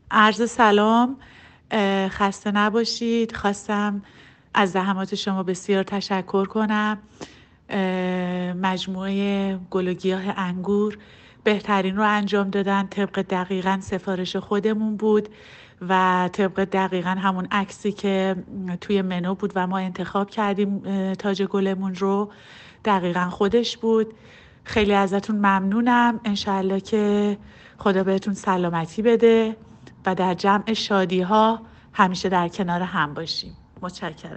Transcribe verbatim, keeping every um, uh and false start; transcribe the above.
عرض سلام. اه، خسته نباشید. خواستم از زحمات شما بسیار تشکر کنم. اه، مجموعه گل و گیاه انگور بهترین رو انجام دادن، طبق دقیقاً سفارش خودمون بود و طبق دقیقاً همون عکسی که توی منو بود و ما انتخاب کردیم اه، تاج گلمون رو دقیقاً خودش بود. خیلی ازتون ممنونم. انشالله که خدا بهتون سلامتی بده و در جمع شادی ها همیشه در کنار هم باشیم. متشکرم.